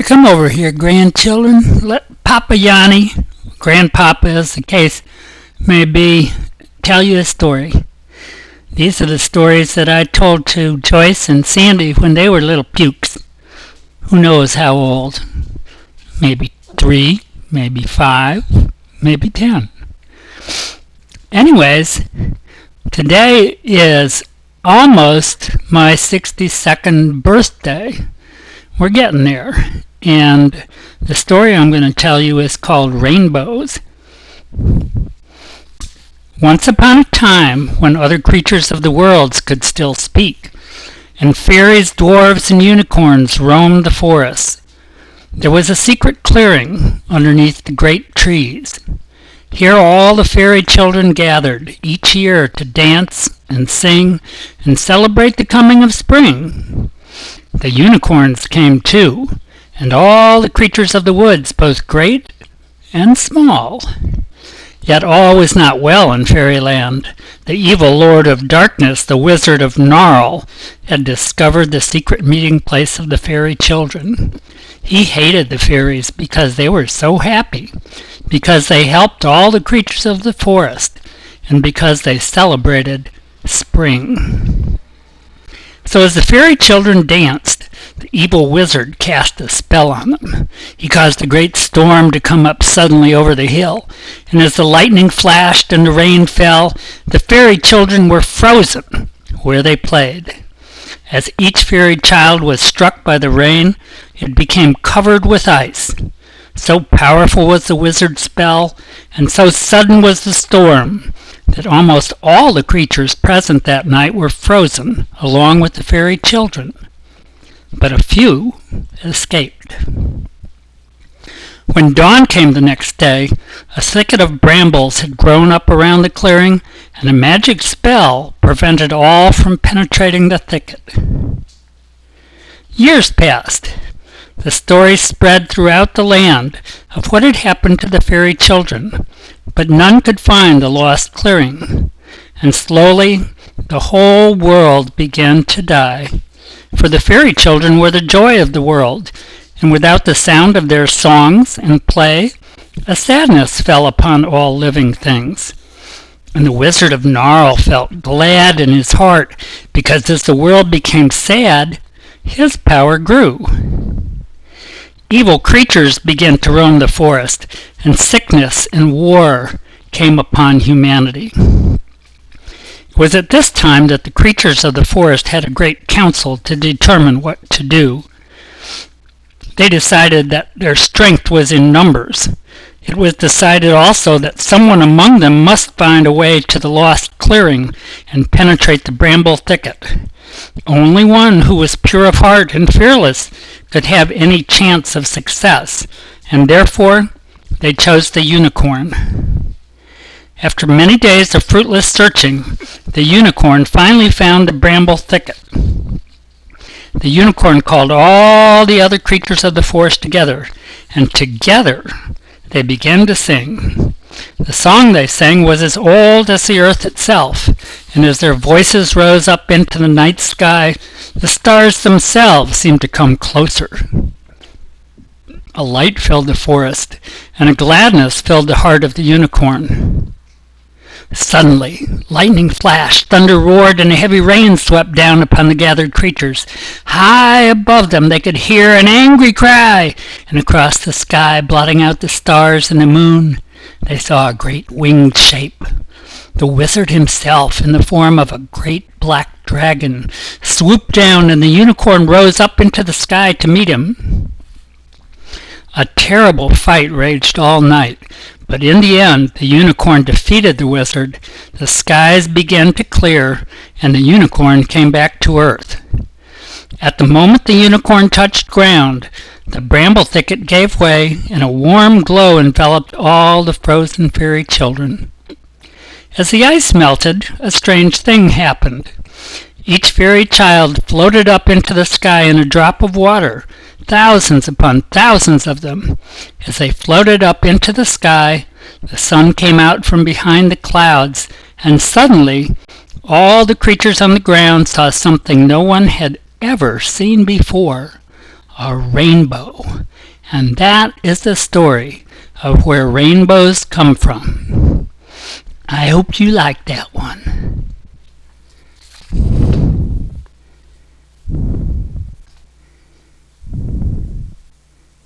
Come over here, grandchildren. Let Papa Yanni, Grandpapa as the case may be, tell you a story. These are the stories that I told to Joyce and Sandy when they were little pukes. Who knows how old? Maybe 3, maybe 5, maybe 10. Anyways, today is almost my 62nd birthday. We're getting there. And the story I'm going to tell you is called Rainbows. Once upon a time, when other creatures of the worlds could still speak, and fairies, dwarves, and unicorns roamed the forests, there was a secret clearing underneath the great trees. Here all the fairy children gathered each year to dance and sing and celebrate the coming of spring. The unicorns came too, and all the creatures of the woods, both great and small. Yet all was not well in Fairyland. The evil Lord of Darkness, the Wizard of Gnarl, had discovered the secret meeting place of the fairy children. He hated the fairies because they were so happy, because they helped all the creatures of the forest, and because they celebrated spring. So as the fairy children danced, the evil wizard cast a spell on them. He caused a great storm to come up suddenly over the hill, and as the lightning flashed and the rain fell, the fairy children were frozen where they played. As each fairy child was struck by the rain, it became covered with ice. So powerful was the wizard's spell, and so sudden was the storm, that almost all the creatures present that night were frozen, along with the fairy children. But a few escaped. When dawn came the next day, a thicket of brambles had grown up around the clearing, and a magic spell prevented all from penetrating the thicket. Years passed. The story spread throughout the land of what had happened to the fairy children, but none could find the lost clearing, and slowly the whole world began to die. For the fairy children were the joy of the world, and without the sound of their songs and play, a sadness fell upon all living things. And the Wizard of Gnarl felt glad in his heart, because as the world became sad, his power grew. Evil creatures began to roam the forest, and sickness and war came upon humanity. It was at this time that the creatures of the forest had a great council to determine what to do. They decided that their strength was in numbers. It was decided also that someone among them must find a way to the lost clearing and penetrate the bramble thicket. Only one who was pure of heart and fearless could have any chance of success, and therefore they chose the unicorn. After many days of fruitless searching, the unicorn finally found the bramble thicket. The unicorn called all the other creatures of the forest together, and together they began to sing. The song they sang was as old as the earth itself, and as their voices rose up into the night sky, the stars themselves seemed to come closer. A light filled the forest, and a gladness filled the heart of the unicorn. Suddenly, lightning flashed, thunder roared, and a heavy rain swept down upon the gathered creatures. High above them they could hear an angry cry, and across the sky, blotting out the stars and the moon, they saw a great winged shape. The wizard himself, in the form of a great black dragon, swooped down, and the unicorn rose up into the sky to meet him. A terrible fight raged all night, but in the end the unicorn defeated the wizard, the skies began to clear, and the unicorn came back to earth. At the moment the unicorn touched ground, the bramble thicket gave way, and a warm glow enveloped all the frozen fairy children. As the ice melted, a strange thing happened. Each fairy child floated up into the sky in a drop of water, thousands upon thousands of them. As they floated up into the sky, the sun came out from behind the clouds, and suddenly all the creatures on the ground saw something no one had ever seen before, a rainbow. And that is the story of where rainbows come from. I hope you like that one.